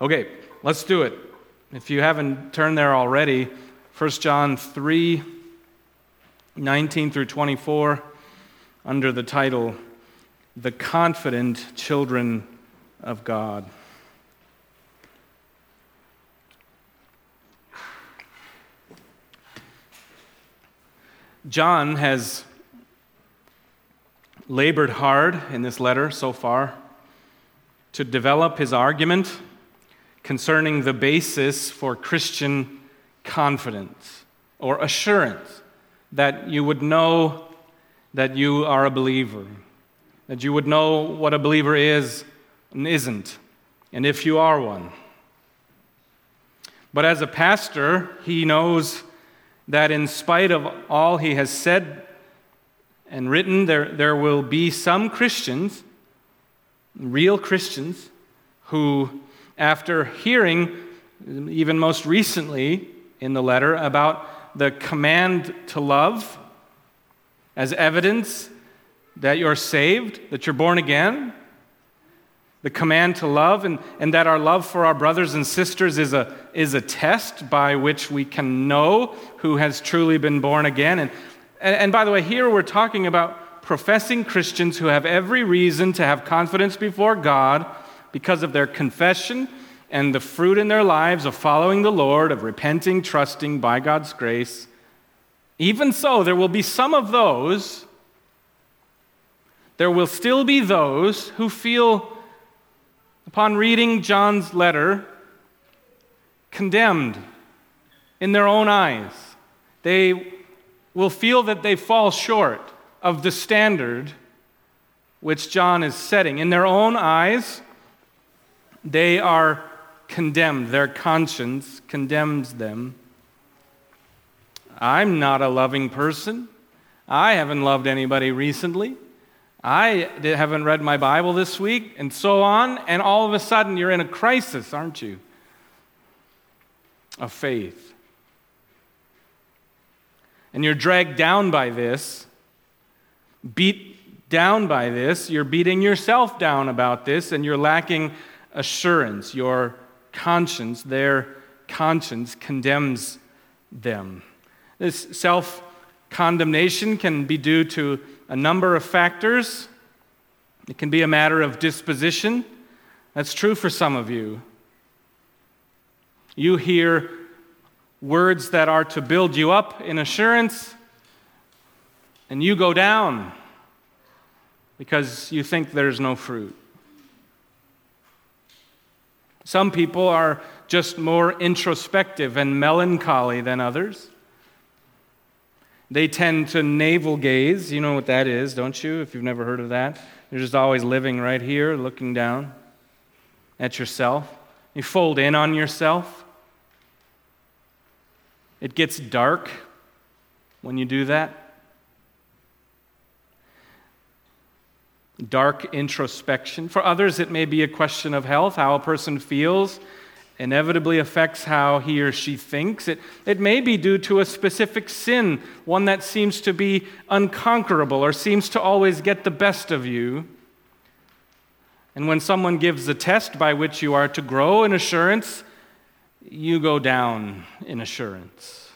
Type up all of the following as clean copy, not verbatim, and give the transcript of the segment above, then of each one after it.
Okay, let's do it. If you haven't turned there already, 1 John 3, 19 through 24, under the title, The Confident Children of God. John has labored hard in this letter so far to develop his argument concerning the basis for Christian confidence or assurance that you would know that you are a believer, that you would know what a believer is and isn't, and if you are one. But as a pastor, he knows that in spite of all he has said and written, there will be some Christians, real Christians, who, after hearing, even most recently in the letter, about the command to love as evidence that you're saved, that you're born again, the command to love, and that our love for our brothers and sisters is a test by which we can know who has truly been born again. And by the way, here we're talking about professing Christians who have every reason to have confidence before God because of their confession and the fruit in their lives of following the Lord, of repenting, trusting by God's grace. Even so, there will be some of those, there will still be those who feel, upon reading John's letter, condemned in their own eyes. They will feel that they fall short of the standard which John is setting. In their own eyes, they are condemned. Their conscience condemns them. I'm not a loving person. I haven't loved anybody recently. I haven't read my Bible this week, and so on, and all of a sudden you're in a crisis, aren't you? Of faith. And you're dragged down by this, beat down by this, you're beating yourself down about this, and you're lacking assurance. Your conscience, their conscience, condemns them. This self-condemnation can be due to a number of factors. It can be a matter of disposition. That's true for some of you. You hear words that are to build you up in assurance, and you go down because you think there's no fruit. Some people are just more introspective and melancholy than others. They tend to navel gaze. You know what that is, don't you? If you've never heard of that. You're just always living right here, looking down at yourself. You fold in on yourself. It gets dark when you do that. Dark introspection. For others, it may be a question of health. How a person feels inevitably affects how he or she thinks. It may be due to a specific sin, one that seems to be unconquerable or seems to always get the best of you. And when someone gives a test by which you are to grow in assurance, you go down in assurance.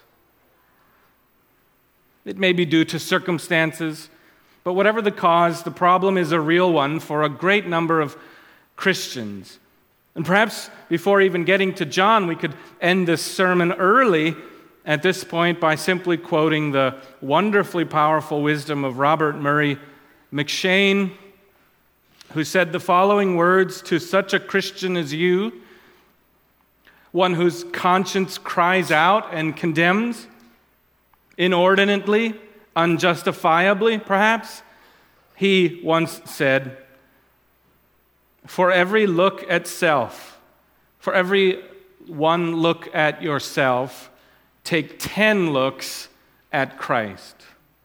It may be due to circumstances, but whatever the cause, the problem is a real one for a great number of Christians. And perhaps before even getting to John, we could end this sermon early at this point by simply quoting the wonderfully powerful wisdom of Robert Murray McCheyne, who said the following words to such a Christian as you, one whose conscience cries out and condemns, inordinately, unjustifiably, perhaps. He once said, for every look at self, for every one look at yourself, take 10 looks at Christ.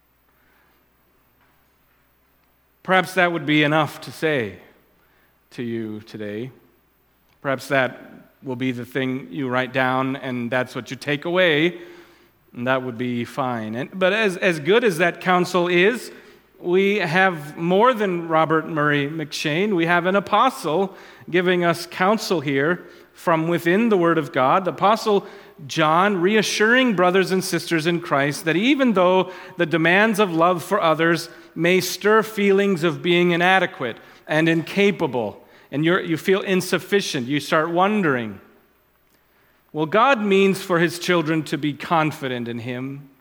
Perhaps that would be enough to say to you today. Perhaps that will be the thing you write down, and that's what you take away, and that would be fine. But as good as that counsel is, we have more than Robert Murray M'Cheyne. We have an apostle giving us counsel here from within the Word of God. The Apostle John reassuring brothers and sisters in Christ that even though the demands of love for others may stir feelings of being inadequate and incapable, and you feel insufficient, you start wondering, well, God means for His children to be confident in Him,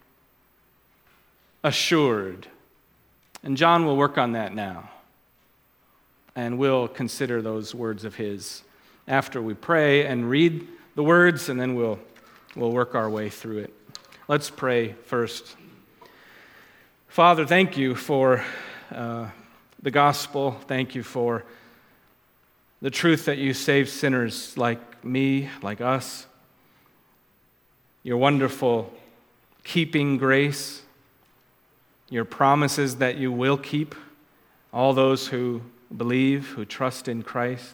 assured. And John will work on that now. And we'll consider those words of his after we pray and read the words, and then we'll work our way through it. Let's pray first. Father, thank you for the gospel. Thank you for the truth that you save sinners like me, like us. Your wonderful keeping grace. Your promises that you will keep all those who believe, who trust in Christ.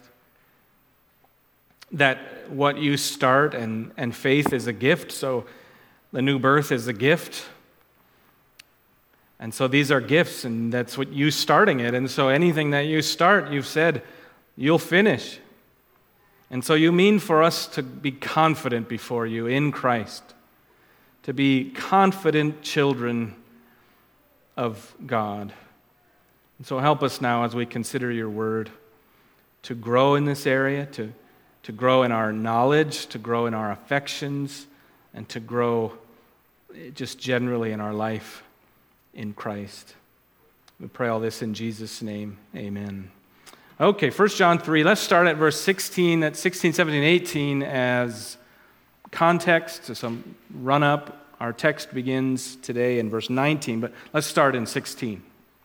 That what you start, and faith is a gift, so the new birth is a gift. And so these are gifts, and that's what you starting it. And so anything that you start, you've said, you'll finish. And so you mean for us to be confident before you in Christ, to be confident children of God. And so help us now as we consider your word to grow in this area, to grow in our knowledge, to grow in our affections, and to grow just generally in our life in Christ. We pray all this in Jesus' name. Amen. Okay, 1 John 3. Let's start at verse 16, at 16, 17, 18 as context, to some run-up. Our text begins today in verse 19, but let's start in 16.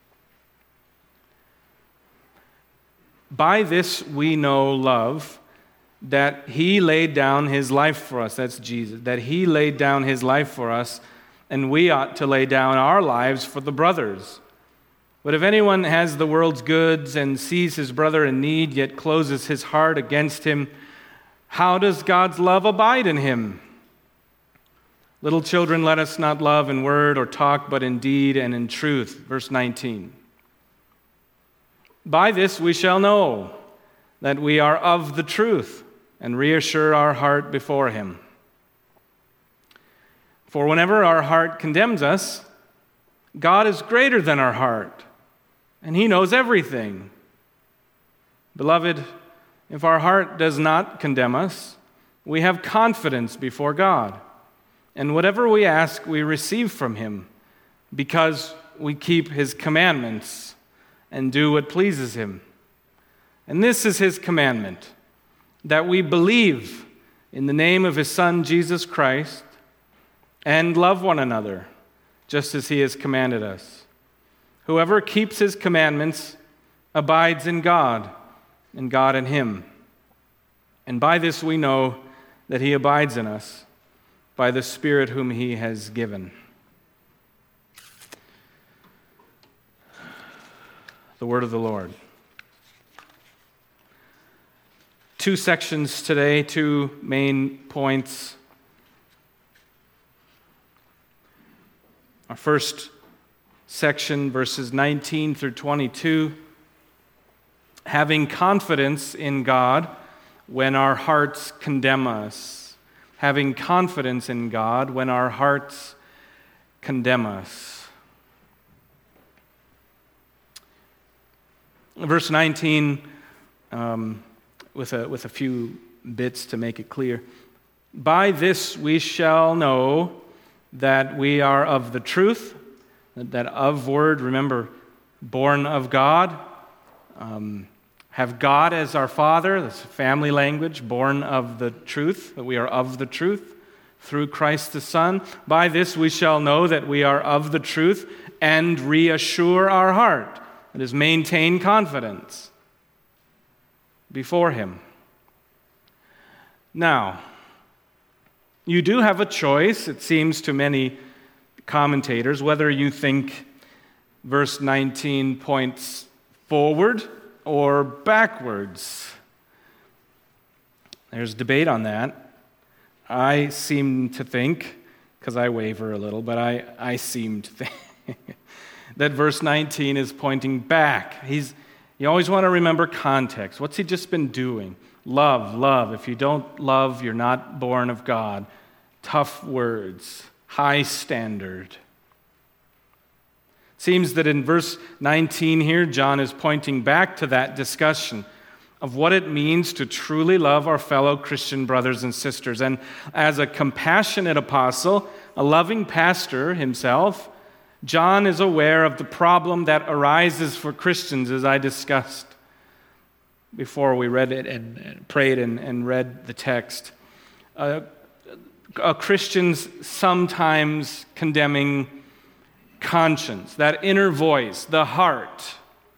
By this we know love, that he laid down his life for us. That's Jesus. That he laid down his life for us, and we ought to lay down our lives for the brothers. But if anyone has the world's goods and sees his brother in need, yet closes his heart against him, how does God's love abide in him? Little children, let us not love in word or talk, but in deed and in truth. Verse 19. By this we shall know that we are of the truth, and reassure our heart before him. For whenever our heart condemns us, God is greater than our heart, and he knows everything. Beloved, if our heart does not condemn us, we have confidence before God. And whatever we ask, we receive from him, because we keep his commandments and do what pleases him. And this is his commandment, that we believe in the name of his Son, Jesus Christ, and love one another, just as he has commanded us. Whoever keeps his commandments abides in God, and God in him. And by this we know that he abides in us, by the Spirit whom he has given. The word of the Lord. Two sections today, two main points. Our first section, verses 19 through 22, having confidence in God when our hearts condemn us. Having confidence in God when our hearts condemn us. Verse 19, with a few bits to make it clear. By this we shall know that we are of the truth. That of word, remember, born of God. Have God as our Father, that's family language, born of the truth, that we are of the truth through Christ the Son. By this we shall know that we are of the truth and reassure our heart, that is, maintain confidence before him. Now, you do have a choice, it seems to many commentators, whether you think verse 19 points forward or backwards. There's debate on that. I seem to think, because I waver a little, but I seem to think that verse 19 is pointing back. You always want to remember context. What's he just been doing? Love, love. If you don't love, you're not born of God. Tough words, high standard. Seems that in verse 19 here, John is pointing back to that discussion of what it means to truly love our fellow Christian brothers and sisters. And as a compassionate apostle, a loving pastor himself, John is aware of the problem that arises for Christians, as I discussed before we read it and prayed and read the text. A Christian's sometimes condemning conscience, that inner voice, the heart,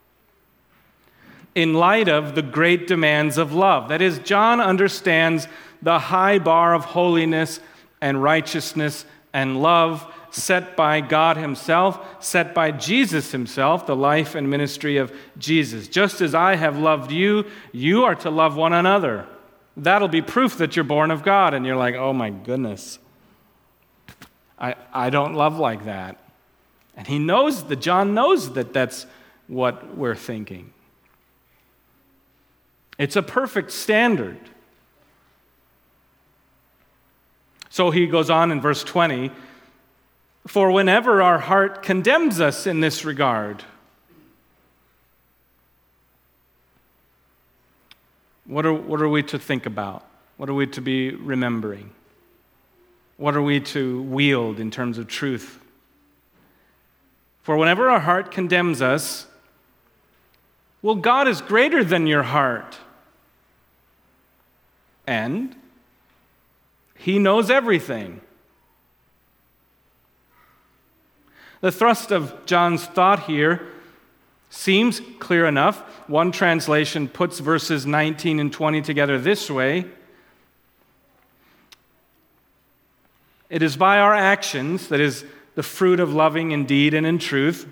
in light of the great demands of love. That is, John understands the high bar of holiness and righteousness and love set by God himself, set by Jesus himself, the life and ministry of Jesus. Just as I have loved you, you are to love one another. That'll be proof that you're born of God. And you're like, oh my goodness, I don't love like that. And John knows that that's what we're thinking. It's a perfect standard. So he goes on in verse 20, for whenever our heart condemns us in this regard, what are we to think about? What are we to be remembering? What are we to wield in terms of truth? For whenever our heart condemns us, well, God is greater than your heart. And he knows everything. The thrust of John's thought here seems clear enough. One translation puts verses 19 and 20 together this way. It is by our actions, that is, the fruit of loving in deed and in truth,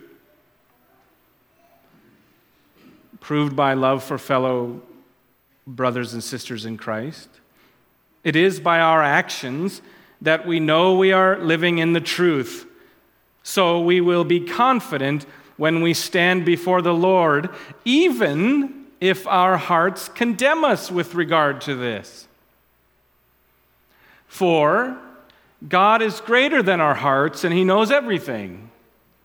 proved by love for fellow brothers and sisters in Christ. It is by our actions that we know we are living in the truth. So we will be confident when we stand before the Lord, even if our hearts condemn us with regard to this. For God is greater than our hearts, and he knows everything.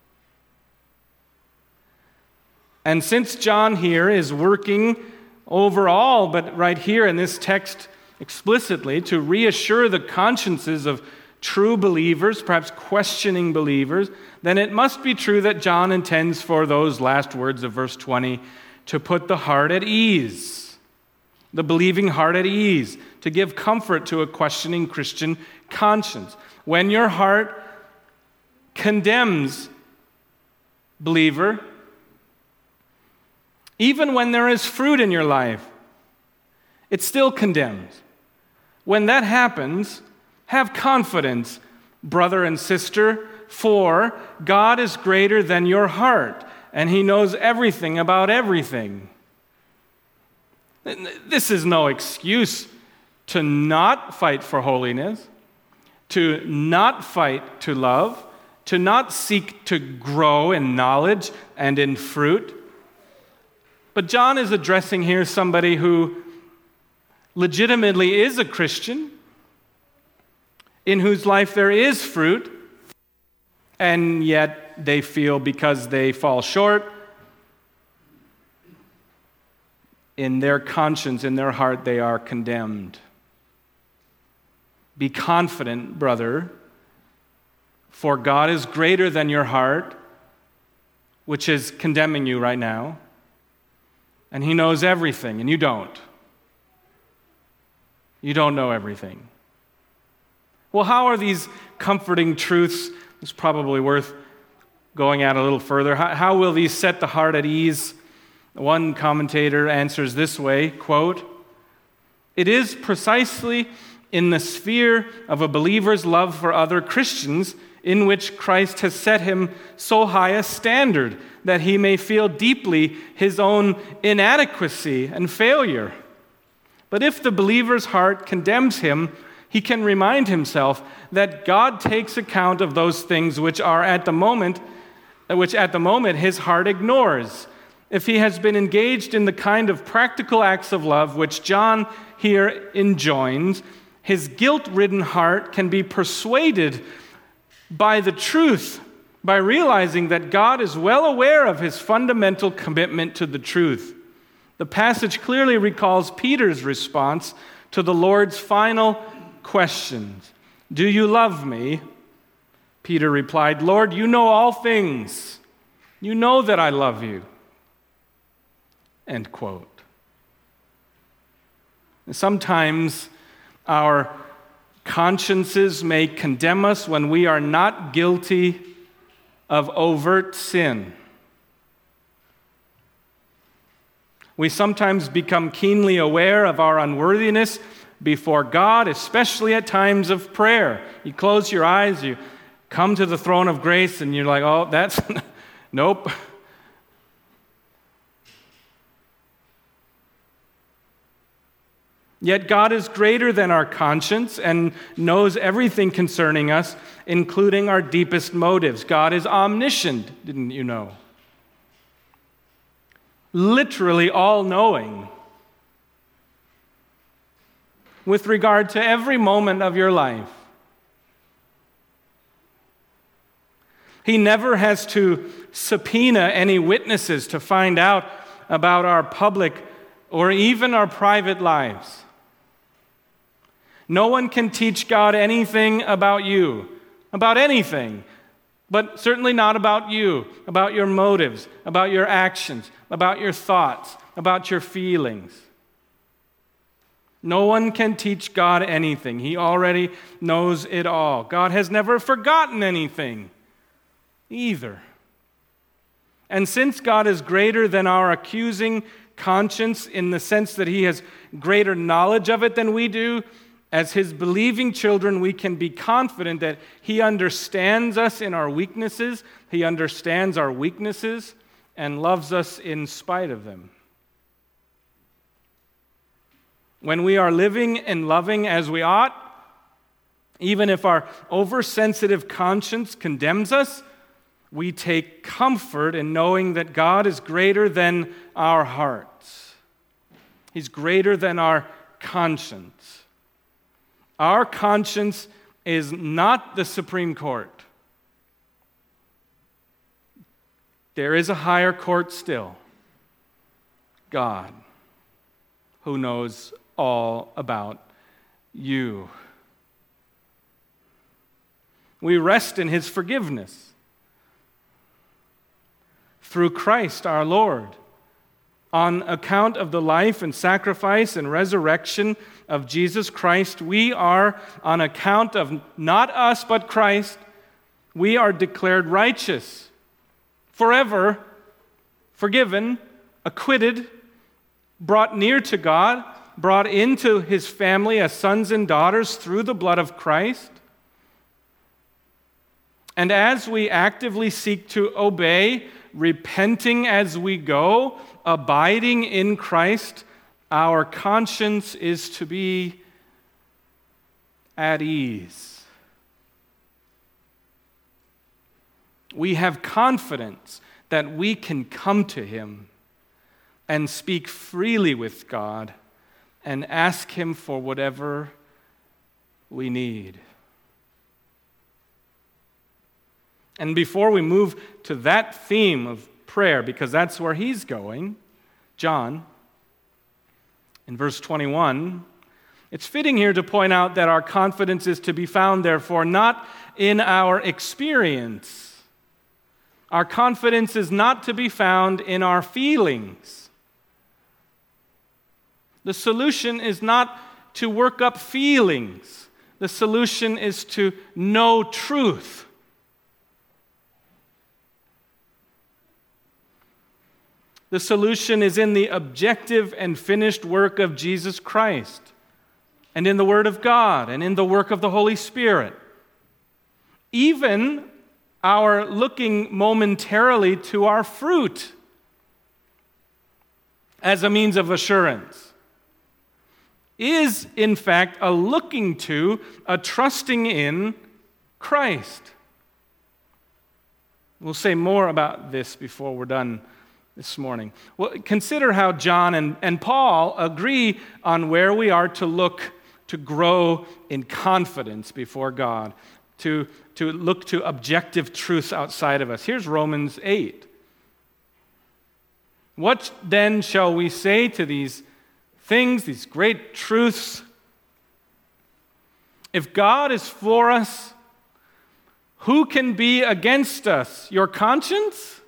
And since John here is working overall, but right here in this text explicitly, to reassure the consciences of true believers, perhaps questioning believers, then it must be true that John intends for those last words of verse 20 to put the heart at ease, the believing heart at ease, to give comfort to a questioning Christian conscience. When your heart condemns, believer, even when there is fruit in your life, it still condemns. When that happens, have confidence, brother and sister, for God is greater than your heart, and he knows everything about everything. This is no excuse to not fight for holiness, to not fight to love, to not seek to grow in knowledge and in fruit. But John is addressing here somebody who legitimately is a Christian, in whose life there is fruit, and yet they feel because they fall short, in their conscience, in their heart, they are condemned. Be confident, brother, for God is greater than your heart, which is condemning you right now, and he knows everything, and you don't. You don't know everything. Well, how are these comforting truths? It's probably worth going at a little further. How will these set the heart at ease? One commentator answers this way, quote, "It is precisely in the sphere of a believer's love for other Christians in which Christ has set him so high a standard that he may feel deeply his own inadequacy and failure. But if the believer's heart condemns him, he can remind himself that God takes account of those things which are at the moment which at the moment his heart ignores. If he has been engaged in the kind of practical acts of love which John here enjoins, his guilt-ridden heart can be persuaded by the truth, by realizing that God is well aware of his fundamental commitment to the truth. The passage clearly recalls Peter's response to the Lord's final questions. "Do you love me?" Peter replied, "Lord, you know all things. You know that I love you." End quote. Sometimes our consciences may condemn us when we are not guilty of overt sin. We sometimes become keenly aware of our unworthiness before God, especially at times of prayer. You close your eyes, you come to the throne of grace, and you're like, oh, that's, nope. Yet God is greater than our conscience and knows everything concerning us, including our deepest motives. God is omniscient, didn't you know? Literally all-knowing. With regard to every moment of your life. He never has to subpoena any witnesses to find out about our public or even our private lives. No one can teach God anything about you, about anything, but certainly not about you, about your motives, about your actions, about your thoughts, about your feelings. No one can teach God anything. He already knows it all. God has never forgotten anything either. And since God is greater than our accusing conscience in the sense that he has greater knowledge of it than we do, as his believing children, we can be confident that he understands us in our weaknesses, he understands our weaknesses, and loves us in spite of them. When we are living and loving as we ought, even if our oversensitive conscience condemns us, we take comfort in knowing that God is greater than our hearts. He's greater than our conscience. Our conscience is not the Supreme Court. There is a higher court still. God, who knows all about you. We rest in his forgiveness through Christ our Lord. On account of the life and sacrifice and resurrection of Jesus Christ, we are, on account of not us but Christ, we are declared righteous, forever forgiven, acquitted, brought near to God, brought into his family as sons and daughters through the blood of Christ. And as we actively seek to obey, repenting as we go, abiding in Christ, our conscience is to be at ease. We have confidence that we can come to him and speak freely with God and ask him for whatever we need. And before we move to that theme of prayer, because that's where he's going, John, in verse 21, it's fitting here to point out that our confidence is to be found, therefore, not in our experience. Our confidence is not to be found in our feelings. The solution is not to work up feelings. The solution is to know truth. The solution is in the objective and finished work of Jesus Christ, and in the Word of God, and in the work of the Holy Spirit. Even our looking momentarily to our fruit as a means of assurance is, in fact, a looking to, a trusting in Christ. We'll say more about this before we're done this morning. Well, consider how John and Paul agree on where we are to look to grow in confidence before God, to look to objective truths outside of us. Here's Romans 8. What then shall we say to these things, these great truths? If God is for us, who can be against us? Your conscience?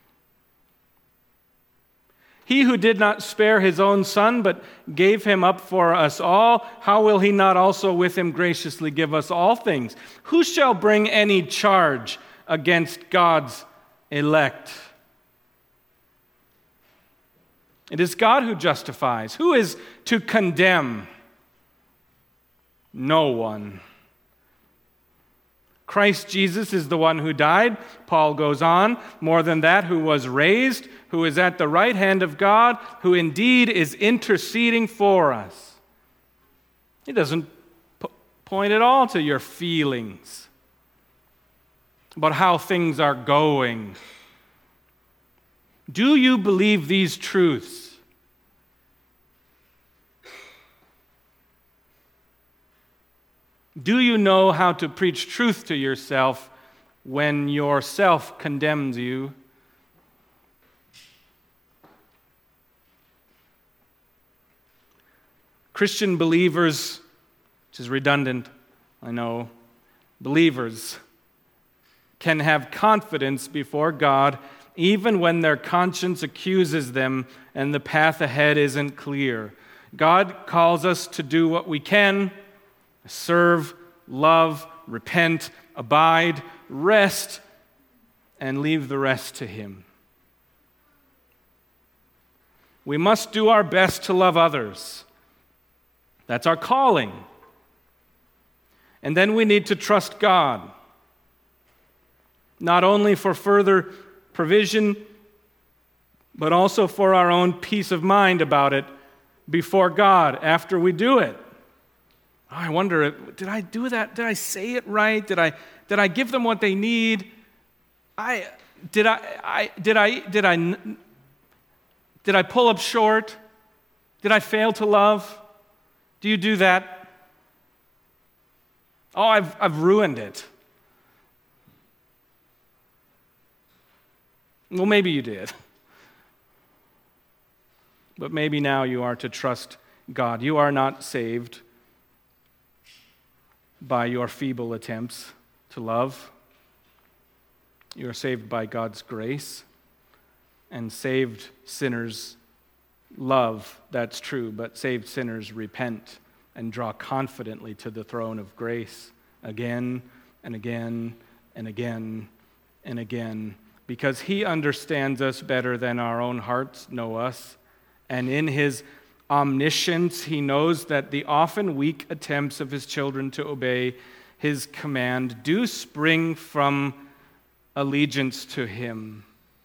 He who did not spare his own son, but gave him up for us all, how will he not also with him graciously give us all things? Who shall bring any charge against God's elect? It is God who justifies. Who is to condemn? No one. Christ Jesus is the one who died. Paul goes on, more than that, who was raised, who is at the right hand of God, who indeed is interceding for us. He doesn't point at all to your feelings about how things are going. Do you believe these truths? Do you know how to preach truth to yourself when yourself condemns you? Christian believers, which is redundant, I know, believers can have confidence before God even when their conscience accuses them and the path ahead isn't clear. God calls us to do what we can: serve, love, repent, abide, rest, and leave the rest to Him. We must do our best to love others. That's our calling. And then we need to trust God, not only for further provision, but also for our own peace of mind about it before God after we do it. Oh, I wonder, did I do that? Did I say it right? Did I give them what they need? Did I pull up short? Did I fail to love? Do you do that? Oh, I've ruined it. Well, maybe you did. But maybe now you are to trust God. You are not saved by your feeble attempts to love. You are saved by God's grace, and saved sinners love, that's true, but saved sinners repent and draw confidently to the throne of grace again and again and again and again, because He understands us better than our own hearts know us, and in His omniscience, He knows that the often weak attempts of His children to obey His command do spring from allegiance to Him.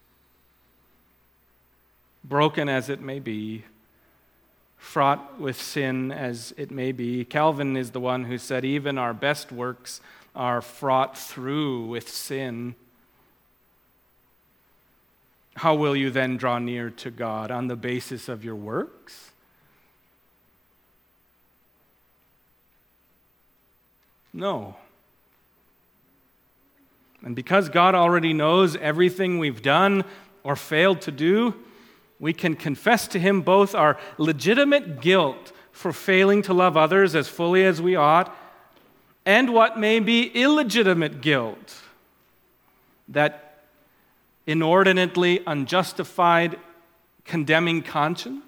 Broken as it may be, fraught with sin as it may be. Calvin is the one who said even our best works are fraught through with sin. How will you then draw near to God? On the basis of your works? No. And because God already knows everything we've done or failed to do, we can confess to Him both our legitimate guilt for failing to love others as fully as we ought, and what may be illegitimate guilt, that inordinately unjustified condemning conscience,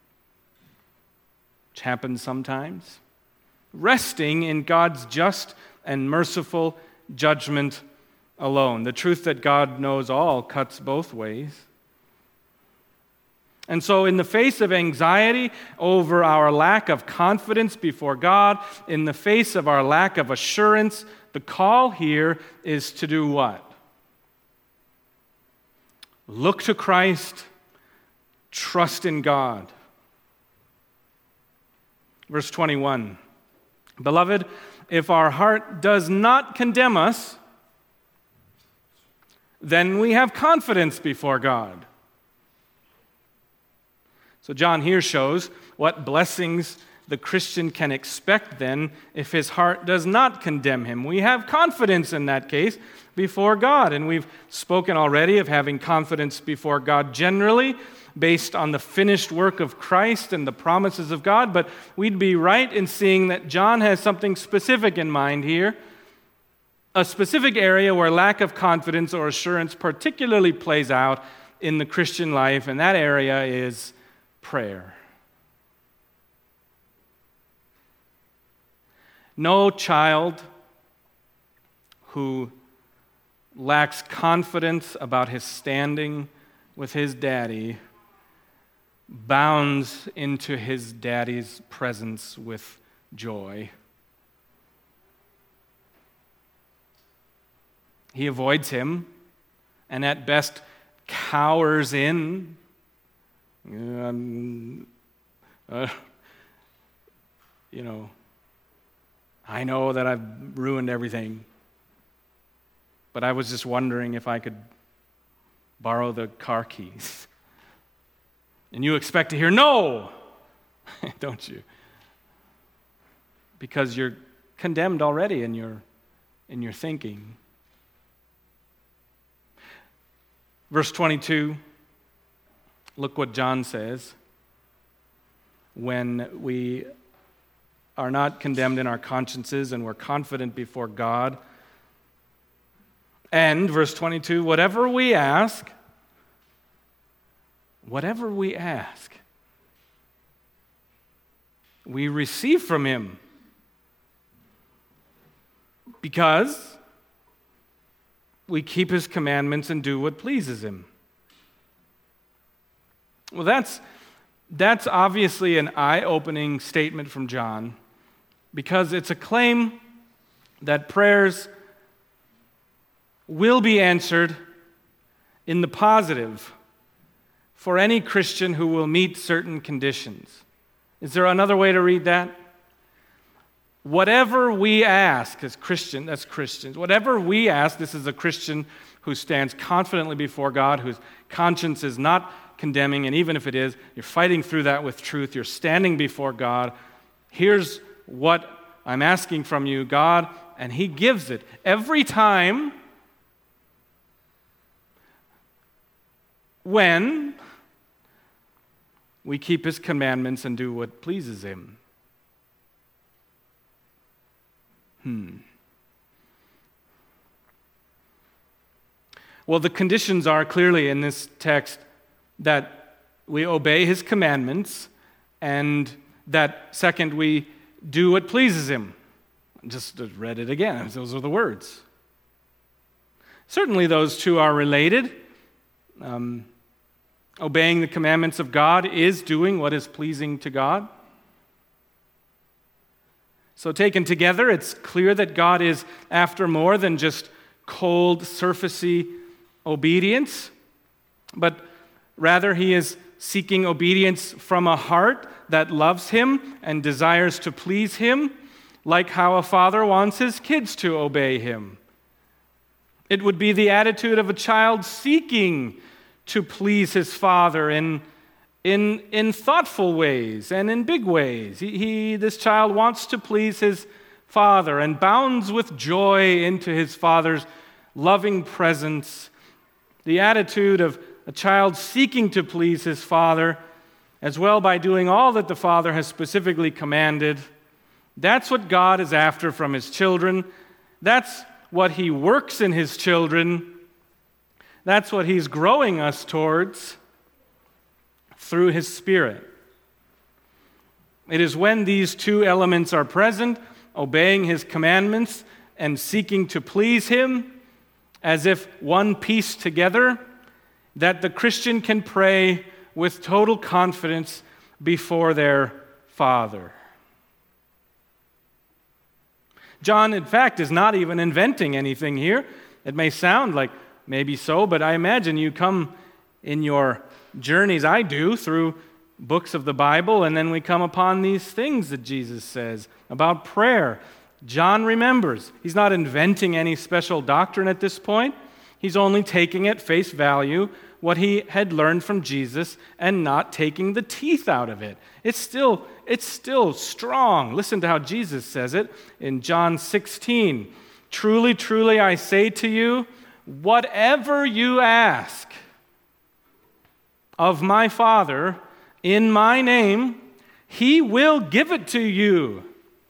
which happens sometimes, resting in God's just and merciful judgment alone. The truth that God knows all cuts both ways. And so in the face of anxiety over our lack of confidence before God, in the face of our lack of assurance, the call here is to do what? Look to Christ, trust in God. Verse 21, Beloved, if our heart does not condemn us, then we have confidence before God. So John here shows what blessings the Christian can expect then if his heart does not condemn him. We have confidence in that case before God, and we've spoken already of having confidence before God generally based on the finished work of Christ and the promises of God, but we'd be right in seeing that John has something specific in mind here, a specific area where lack of confidence or assurance particularly plays out in the Christian life, and that area is prayer. No child who lacks confidence about his standing with his daddy bounds into his daddy's presence with joy. He avoids him and at best cowers in. I know that I've ruined everything, but I was just wondering if I could borrow the car keys. And you expect to hear no, don't you? Because you're condemned already in your thinking. Verse 22, look what John says. When we are not condemned in our consciences and we're confident before God. And, verse 22, whatever we ask, we receive from Him. Because we keep His commandments and do what pleases Him. Well, that's obviously an eye-opening statement from John, because it's a claim that prayers will be answered in the positive for any Christian who will meet certain conditions. Is there another way to read that? Whatever we ask as Christians, whatever we ask, this is a Christian who stands confidently before God, whose conscience is not condemning, and even if it is, you're fighting through that with truth, you're standing before God. Here's what I'm asking from you, God, and He gives it. Every time when we keep His commandments and do what pleases Him. Well, the conditions are clearly in this text that we obey His commandments, and that, second, we do what pleases Him. Just read it again. Those are the words. Certainly those two are related. Obeying the commandments of God is doing what is pleasing to God. So taken together, it's clear that God is after more than just cold, surfacey obedience, but rather He is seeking obedience from a heart that loves Him and desires to please Him, like how a father wants his kids to obey Him. It would be the attitude of a child seeking to please his father in thoughtful ways and in big ways. This child wants to please his father and bounds with joy into his father's loving presence. The attitude of a child seeking to please his father, as well by doing all that the Father has specifically commanded. That's what God is after from His children. That's what He works in His children. That's what He's growing us towards through His Spirit. It is when these two elements are present, obeying His commandments and seeking to please Him, as if one piece together, that the Christian can pray with total confidence before their Father. John, in fact, is not even inventing anything here. It may sound like maybe so, but I imagine you come in your journeys, I do, through books of the Bible, and then we come upon these things that Jesus says about prayer. John remembers. He's not inventing any special doctrine at this point. He's only taking at face value what he had learned from Jesus and not taking the teeth out of it. It's still strong. Listen to how Jesus says it in John 16. Truly, truly, I say to you, whatever you ask of my Father in my name, he will give it to you.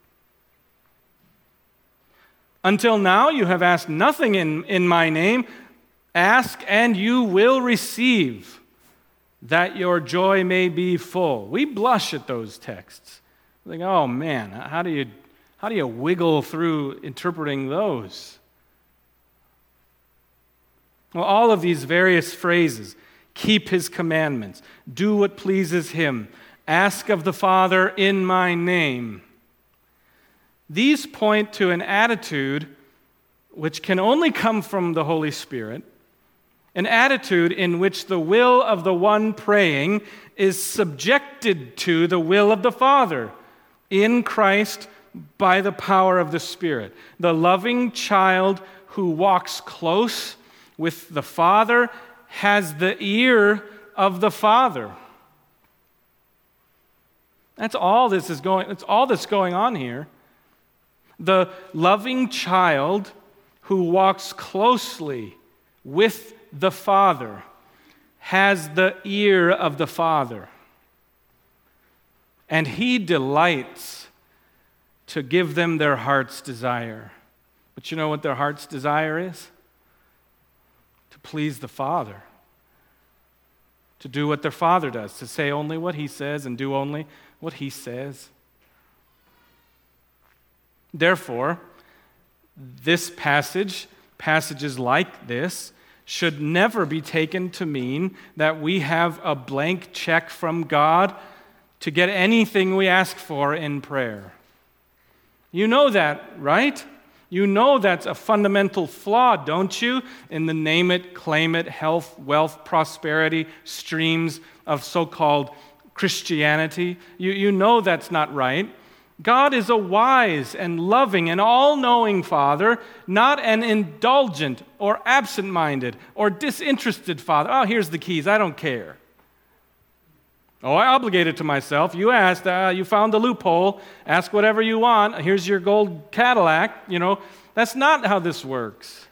Until now, you have asked nothing in my name. Ask and you will receive, that your joy may be full. We blush at those texts. We think, oh man, how do you wiggle through interpreting those? Well, all of these various phrases, keep his commandments, do what pleases him, ask of the Father in my name. These point to an attitude which can only come from the Holy Spirit, an attitude in which the will of the one praying is subjected to the will of the Father in Christ by the power of the Spirit. The loving child who walks close with the Father has the ear of the Father. That's all that's going on here. The loving child who walks closely with the Father has the ear of the Father. And he delights to give them their heart's desire. But you know what their heart's desire is? To please the Father. To do what their Father does. To say only what he says and do only what he says. Therefore, this passages like this, should never be taken to mean that we have a blank check from God to get anything we ask for in prayer. You know that, right? You know that's a fundamental flaw, don't you? In the name it, claim it, health, wealth, prosperity, streams of so-called Christianity. You know that's not right. God is a wise and loving and all-knowing Father, not an indulgent or absent-minded or disinterested Father. Oh, here's the keys, I don't care. Oh, I obligated to myself. You asked, you found the loophole, ask whatever you want, here's your gold Cadillac. That's not how this works.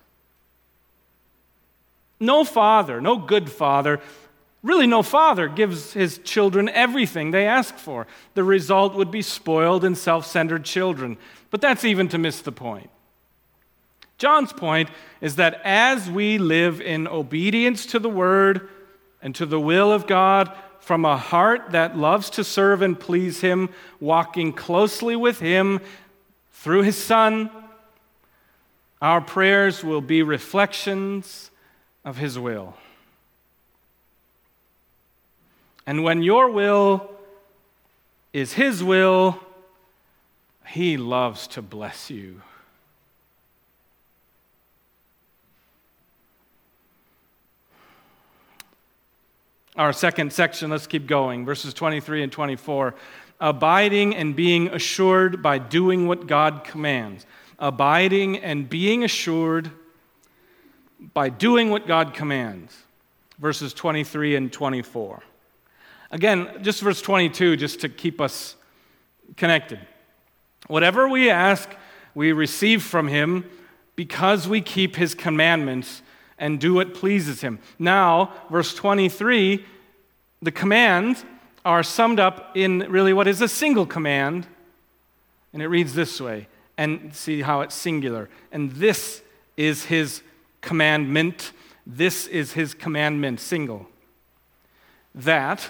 No father, no good father, really, no father gives his children everything they ask for. The result would be spoiled and self-centered children. But that's even to miss the point. John's point is that as we live in obedience to the Word and to the will of God, from a heart that loves to serve and please Him, walking closely with Him through His Son, our prayers will be reflections of His will. And when your will is His will, He loves to bless you. Our second section, let's keep going, verses 23 and 24. Abiding and being assured by doing what God commands. Abiding and being assured by doing what God commands. Verses 23 and 24. Again, just verse 22, just to keep us connected. Whatever we ask, we receive from Him because we keep His commandments and do what pleases Him. Now, verse 23, the commands are summed up in really what is a single command, and it reads this way, and see how it's singular. And this is His commandment. This is His commandment, single. That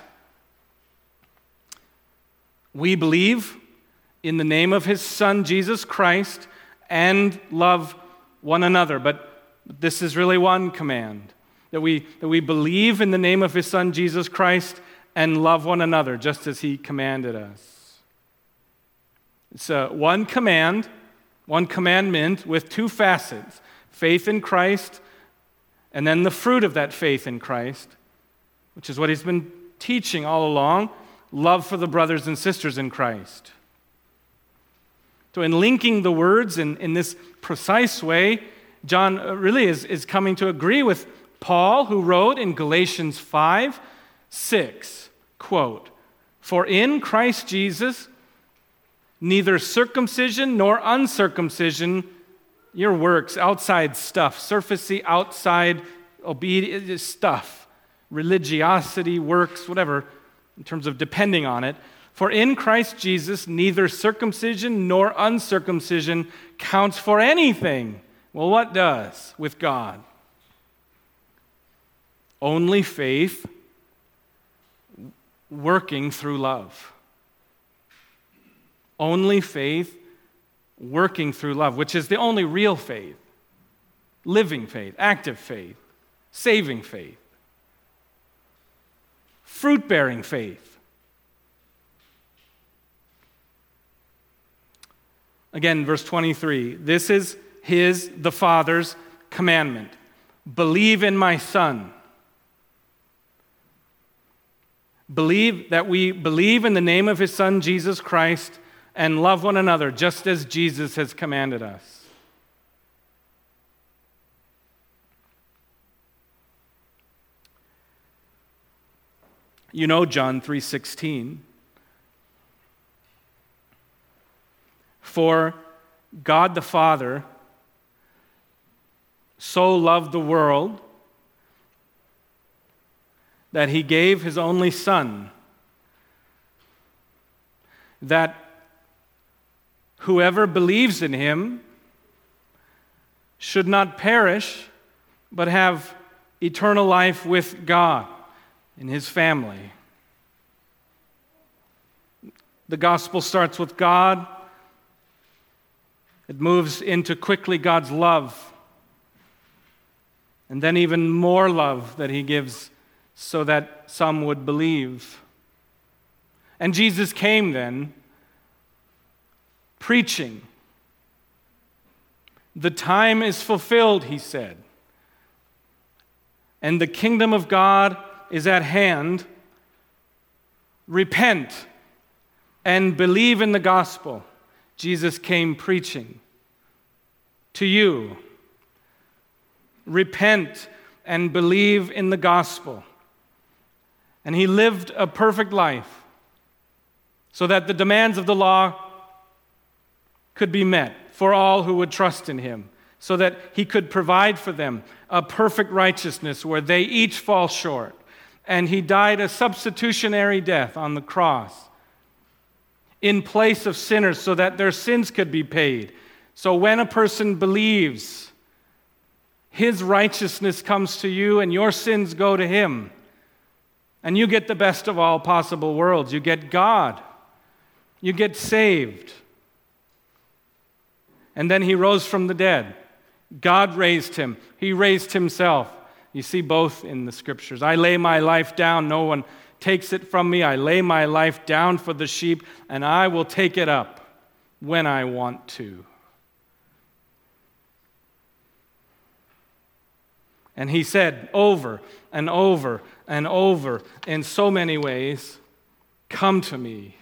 we believe in the name of His Son, Jesus Christ, and love one another. But this is really one command, that we believe in the name of His Son, Jesus Christ, and love one another, just as He commanded us. It's one command, one commandment with two facets, faith in Christ, and then the fruit of that faith in Christ, which is what He's been teaching all along, love for the brothers and sisters in Christ. So in linking the words in this precise way, John really is coming to agree with Paul, who wrote in Galatians 5:6, quote, "For in Christ Jesus, neither circumcision nor uncircumcision," your works, outside stuff, surfacey, outside obedience stuff, religiosity, works, whatever, in terms of depending on it. "For in Christ Jesus, neither circumcision nor uncircumcision counts for anything." Well, what does with God? Only faith working through love. Only faith working through love, which is the only real faith, living faith, active faith, saving faith, fruit-bearing faith. Again, verse 23, this is the Father's commandment. Believe in my Son. We believe in the name of his Son, Jesus Christ, and love one another, just as Jesus has commanded us. You know John 3:16. For God the Father so loved the world that he gave his only Son, that whoever believes in him should not perish, but have eternal life with God in his family. The gospel starts with God. It moves into quickly God's love, and then even more love that he gives so that some would believe. And Jesus came then, preaching. The time is fulfilled, he said, and the kingdom of God is at hand. Repent and believe in the gospel. Jesus came preaching to you. Repent and believe in the gospel. And he lived a perfect life so that the demands of the law could be met for all who would trust in him, so that he could provide for them a perfect righteousness where they each fall short. And he died a substitutionary death on the cross in place of sinners so that their sins could be paid. So when a person believes, his righteousness comes to you and your sins go to him. And you get the best of all possible worlds. You get God. You get saved. And then he rose from the dead. God raised him. He raised himself. You see both in the scriptures. I lay my life down. No one takes it from me. I lay my life down for the sheep, and I will take it up when I want to. And he said over and over and over in so many ways, come to me.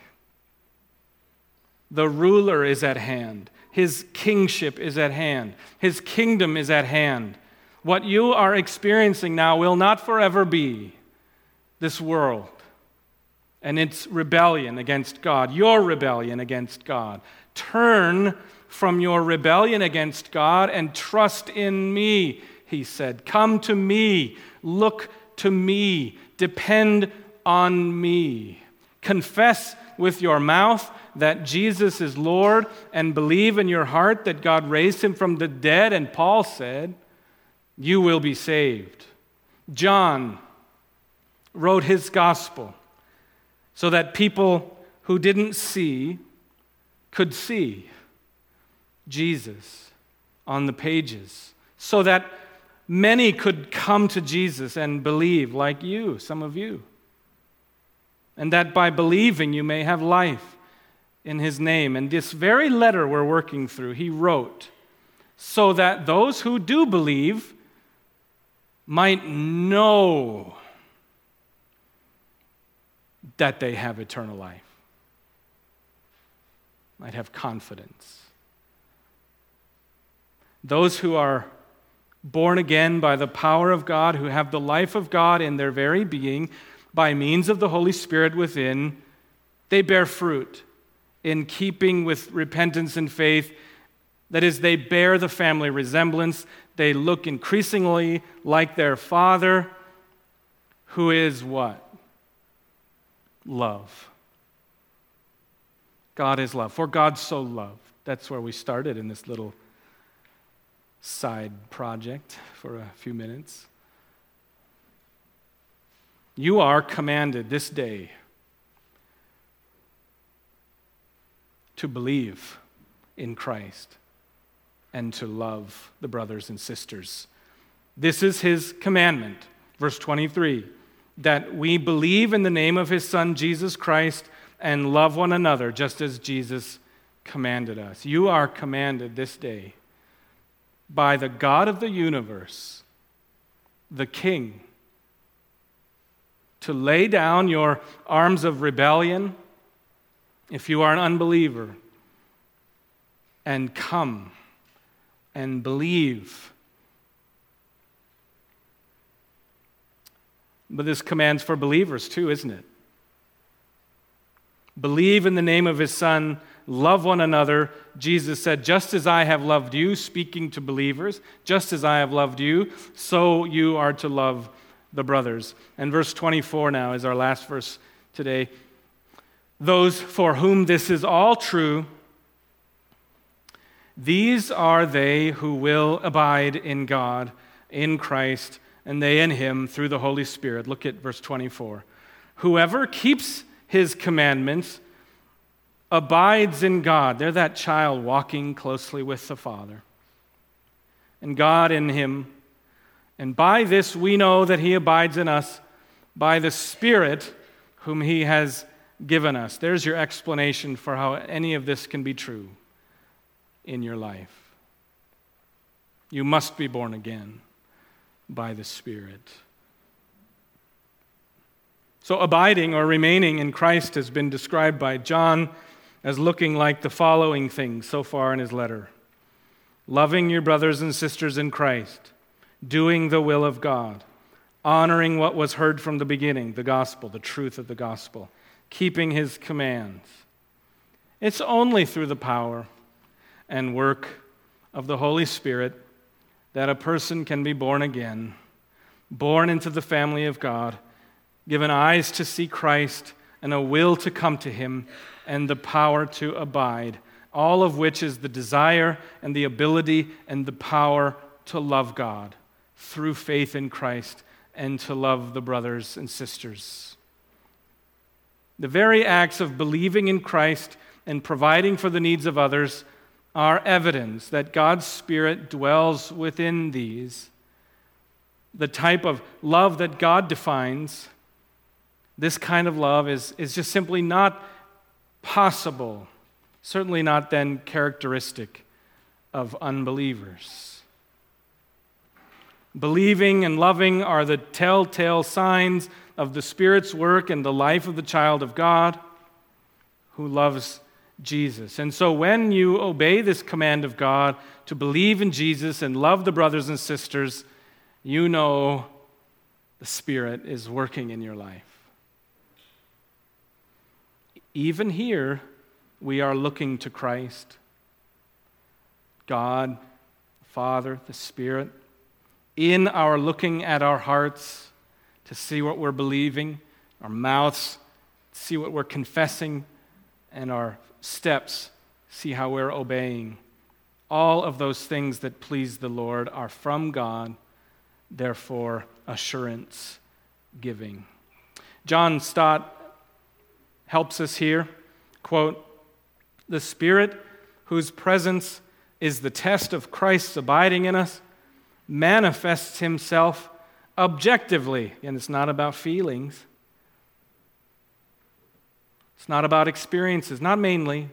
The ruler is at hand. His kingship is at hand. His kingdom is at hand. What you are experiencing now will not forever be this world and its rebellion against God, your rebellion against God. Turn from your rebellion against God and trust in me, he said. Come to me, look to me, depend on me. Confess with your mouth that Jesus is Lord and believe in your heart that God raised him from the dead. And Paul said, you will be saved. John wrote his gospel so that people who didn't see could see Jesus on the pages, so that many could come to Jesus and believe, like you, some of you, and that by believing you may have life in his name. And this very letter we're working through, he wrote so that those who do believe might know that they have eternal life, might have confidence. Those who are born again by the power of God, who have the life of God in their very being, by means of the Holy Spirit within, they bear fruit in keeping with repentance and faith. That is, they bear the family resemblance. They look increasingly like their Father, who is what? Love. God is love. For God so loved. That's where we started in this little side project for a few minutes. You are commanded this day to believe in Christ and to love the brothers and sisters. This is his commandment. Verse 23, that we believe in the name of his Son, Jesus Christ, and love one another, just as Jesus commanded us. You are commanded this day by the God of the universe, the King, to lay down your arms of rebellion if you are an unbeliever, and come and believe. But this command's for believers too, isn't it? Believe in the name of his Son, love one another. Jesus said, just as I have loved you, speaking to believers, just as I have loved you, so you are to love the brothers. And verse 24 now is our last verse today. Those for whom this is all true, these are they who will abide in God, in Christ, and they in him through the Holy Spirit. Look at verse 24. Whoever keeps his commandments abides in God. They're that child walking closely with the Father, and God in him. And by this we know that he abides in us, by the Spirit whom he has given us. There's your explanation for how any of this can be true in your life. You must be born again by the Spirit. So abiding or remaining in Christ has been described by John as looking like the following things so far in his letter. Loving your brothers and sisters in Christ, doing the will of God, honoring what was heard from the beginning, the gospel, the truth of the gospel, keeping his commands. It's only through the power and work of the Holy Spirit that a person can be born again, born into the family of God, given eyes to see Christ and a will to come to him and the power to abide, all of which is the desire and the ability and the power to love God through faith in Christ and to love the brothers and sisters. The very acts of believing in Christ and providing for the needs of others are evidence that God's Spirit dwells within these. The type of love that God defines, this kind of love is just simply not possible, certainly not then characteristic of unbelievers. Believing and loving are the telltale signs of the Spirit's work in the life of the child of God who loves Jesus. And so when you obey this command of God to believe in Jesus and love the brothers and sisters, you know the Spirit is working in your life. Even here, we are looking to Christ, God, Father, the Spirit, in our looking at our hearts to see what we're believing, our mouths, see what we're confessing, and our steps, see how we're obeying. All of those things that please the Lord are from God, therefore assurance giving. John Stott helps us here. Quote, "The Spirit, whose presence is the test of Christ's abiding in us, manifests himself objectively." And it's not about feelings. It's not about experiences, not mainly.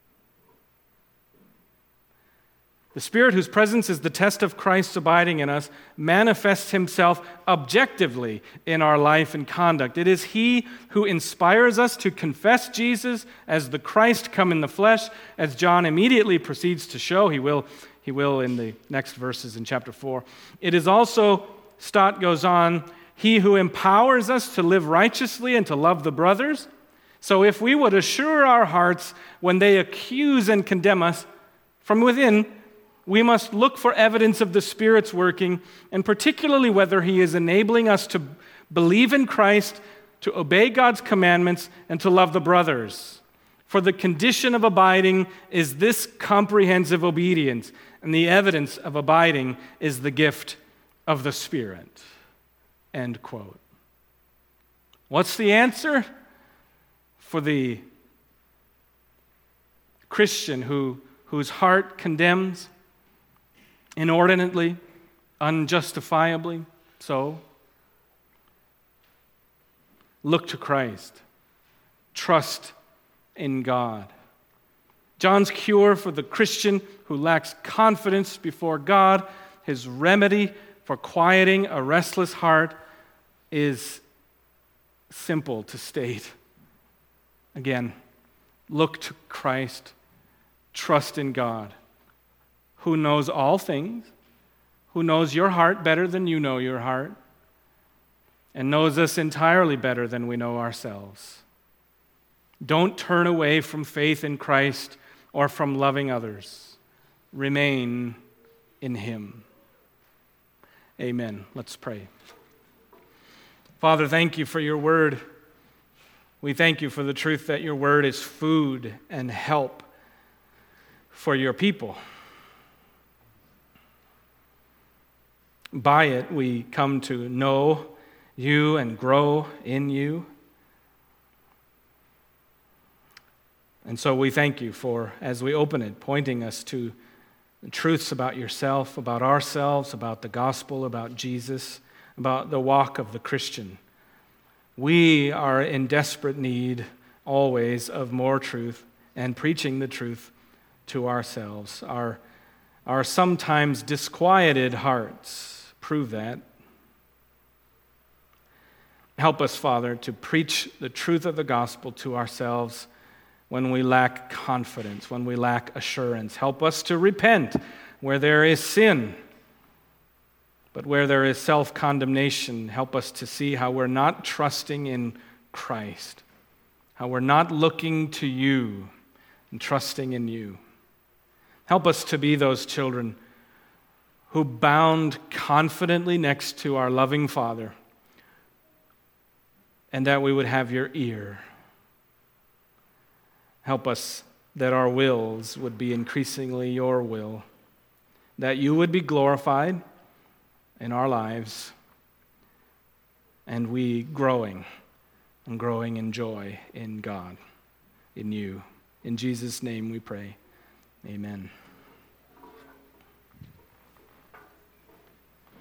The Spirit, whose presence is the test of Christ's abiding in us, manifests himself objectively in our life and conduct. It is he who inspires us to confess Jesus as the Christ come in the flesh, as John immediately proceeds to show he will He will in the next verses in chapter 4. It is also, Stott goes on, He who empowers us to live righteously and to love the brothers. So if we would assure our hearts when they accuse and condemn us from within, we must look for evidence of the Spirit's working, and particularly whether He is enabling us to believe in Christ, to obey God's commandments, and to love the brothers. For the condition of abiding is this comprehensive obedience, and the evidence of abiding is the gift of the Spirit. End quote. What's the answer for the Christian whose heart condemns inordinately, unjustifiably so? Look to Christ. Trust in God. John's cure for the Christian who lacks confidence before God, his remedy for quieting a restless heart, is simple to state. Again, look to Christ. Trust in God, who knows all things, who knows your heart better than you know your heart, and knows us entirely better than we know ourselves. Don't turn away from faith in Christ or from loving others. Remain in Him. Amen. Let's pray. Father, thank you for your word. We thank you for the truth that your word is food and help for your people. By it, we come to know you and grow in you. And so we thank you for, as we open it, pointing us to the truths about yourself, about ourselves, about the gospel, about Jesus, about the walk of the Christian. We are in desperate need always of more truth and preaching the truth to ourselves. Our sometimes disquieted hearts prove that. Help us, Father, to preach the truth of the gospel to ourselves when we lack confidence, when we lack assurance. Help us to repent where there is sin. But where there is self-condemnation, help us to see how we're not trusting in Christ, how we're not looking to you and trusting in you. Help us to be those children who bound confidently next to our loving Father, and that we would have your ear. Help us that our wills would be increasingly your will, that you would be glorified in our lives, and we growing in joy in God, in you. In Jesus' name we pray. Amen.